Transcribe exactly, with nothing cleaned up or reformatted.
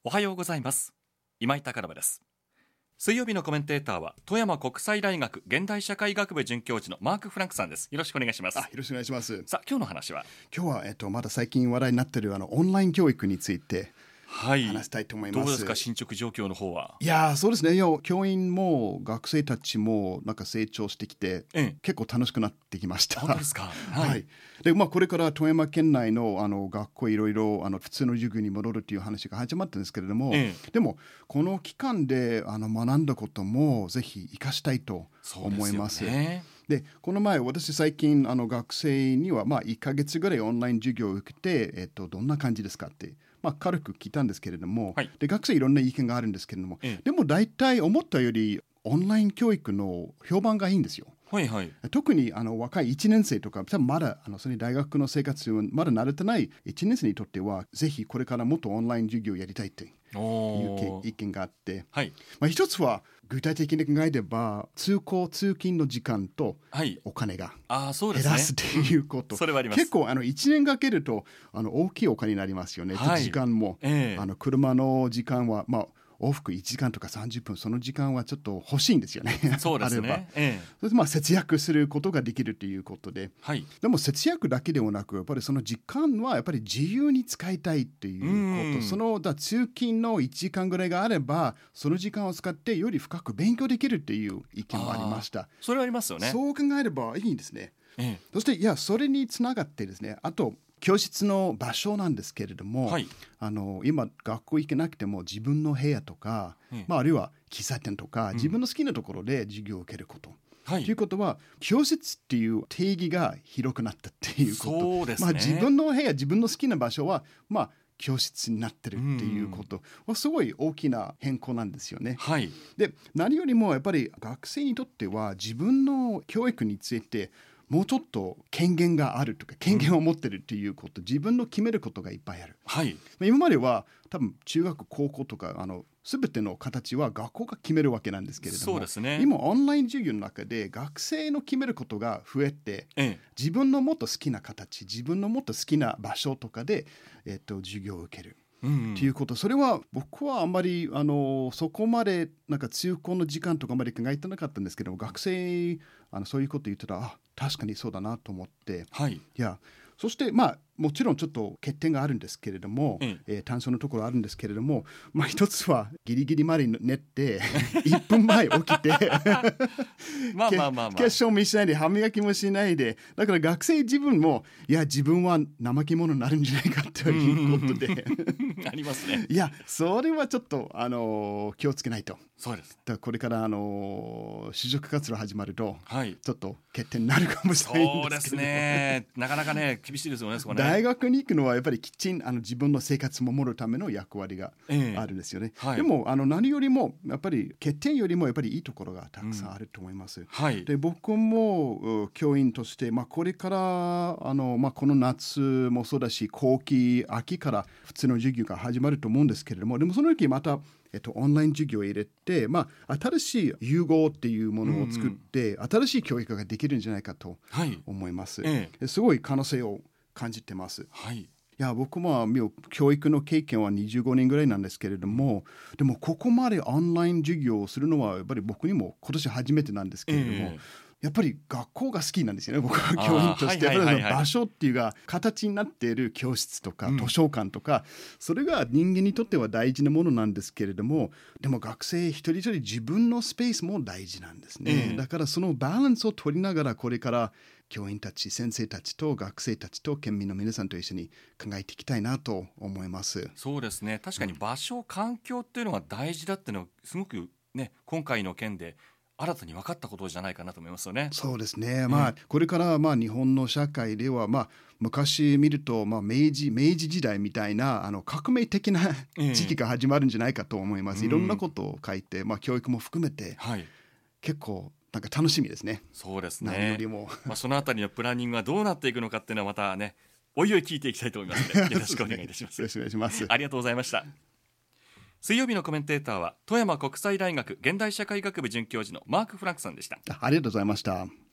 おはようございます。今井貴信です。水曜日のコメンテーターは富山国際大学現代社会学部准教授のマーク・フランクさんです。よろしくお願いします。 あ、よろしくお願いします。 さあ、今日の話は今日は、えっと、まだ最近話題になっているあのオンライン教育についてはい、 話したいと思います。 どうですか、進捗状況の方は。 いやそうですね。いや教員も学生たちもなんか成長してきて、ええ、結構楽しくなってきました。 本当ですか。はい、 はい、でまあ、これから富山県内 の, あの学校いろいろあの普通の授業に戻るという話が始まったんですけれども、ええ、でもこの期間であの学んだこともぜひ生かしたいと思います。でこの前私最近あの学生にはまあいっかげつぐらいオンライン授業を受けて、えっと、どんな感じですかって、まあ、軽く聞いたんですけれども、はい、で学生いろんな意見があるんですけれども、ええ、でも大体思ったよりオンライン教育の評判がいいんですよ。はいはい、特にあの若いいちねん生とか多分まだあのその大学の生活にまだ慣れてないいちねん生にとってはぜひこれからもっとオンライン授業をやりたいっていう意見があって、はい、まあ、一つは具体的に考えれば通行通勤の時間とお金が減らすということ、はい、それはあります。結構あのいちねんかけるとあの大きいお金になりますよね、はい、時間も、えー、あの車の時間はまあ往復いちじかんとかさんじゅっぷん、その時間はちょっと欲しいんですよね。そうですね。あれば、ええ、それでまあ節約することができるということで、はい、でも節約だけではなくやっぱりその時間はやっぱり自由に使いたいっていうこと、そのだ通勤のいちじかんぐらいがあればその時間を使ってより深く勉強できるっていう意見もありました。 それはありますよね。 そう考えればいいんですね。ええ、そしていやそれにつながってですね、あと教室の場所なんですけれども、はい、あの今学校行けなくても自分の部屋とか、うんまあ、あるいは喫茶店とか、うん、自分の好きなところで授業を受けること、はい、ということは教室っていう定義が広くなったっていうこと。そうですね。まあ、自分の部屋自分の好きな場所はまあ教室になってるっていうことはすごい大きな変更なんですよね。はい、で何よりもやっぱり学生にとっては自分の教育についてもうちょっと権限があるとか権限を持ってるっていうこと、うん、自分の決めることがいっぱいある。はい、今までは多分中学高校とかあの全ての形は学校が決めるわけなんですけれども、そうですね、今オンライン授業の中で学生の決めることが増えて、ええ、自分のもっと好きな形、自分のもっと好きな場所とかで、えっと、授業を受けるうんうん、っていうこと、それは僕はあんまりあのそこまでなんか通行の時間とかまで考えてなかったんですけども、学生あのそういうこと言ってたらあ確かにそうだなと思って、はい、いやそしてまあもちろんちょっと欠点があるんですけれども、うんえー、短所のところあるんですけれども、まあ、一つはギリギリまで寝ていっぷんまえ起きてまあまあまあ、まあ、化粧もしないで歯磨きもしないで、だから学生自分もいや自分は怠け者になるんじゃないかということでありますね。 いやそれはちょっと、あのー、気をつけないと。 そうです。 だからこれから、あのー、就職活動始まると、はい、ちょっと欠点になるかもしれないんですけど、そうですね、 なかなかね厳しいですよね、そこね。 大学に行くのはやっぱりきちんあの自分の生活を守るための役割があるんですよね、えーはい、でもあの何よりもやっぱり欠点よりもやっぱりいいところがたくさんあると思います、うんはい、で僕も教員として、まあ、これからあの、まあ、この夏もそうだし後期秋から普通の授業が始まると思うんですけれども、でもその時またえっと、オンライン授業を入れて、まあ、新しい融合っていうものを作って、うんうん、新しい教育ができるんじゃないかと思います、はいええ、すごい可能性を感じてます、はい、いや僕も教育の経験はにじゅうごねんぐらいなんですけれども、でもここまでオンライン授業をするのはやっぱり僕にも今年初めてなんですけれども、ええやっぱり学校が好きなんですよね、僕は教員として。やっぱり場所っていうか形になっている教室とか図書館とか、うん、それが人間にとっては大事なものなんですけれども、でも学生一人一人自分のスペースも大事なんですね、うん、だからそのバランスを取りながらこれから教員たち先生たちと学生たちと県民の皆さんと一緒に考えていきたいなと思います。 そうですね、確かに場所、うん、環境っていうのが大事だっていうのはすごくね今回の件で新たに分かったことじゃないかなと思いますよね。 そうですね、まあうん、これからまあ日本の社会では、まあ、昔見るとまあ明治、明治時代みたいなあの革命的な時期が始まるんじゃないかと思います、うん、いろんなことを書いて、まあ、教育も含めて、はい、結構なんか楽しみですね。 そうですね、 何よりもまあ、そのあたりのプランニングがどうなっていくのかっていうのはまたねおいおい聞いていきたいと思いますのでよろしくお願いいたします。 よろしくお願いします。 ありがとうございました。水曜日のコメンテーターは富山国際大学現代社会学部准教授のマーク・フランクさんでした。 ありがとうございました。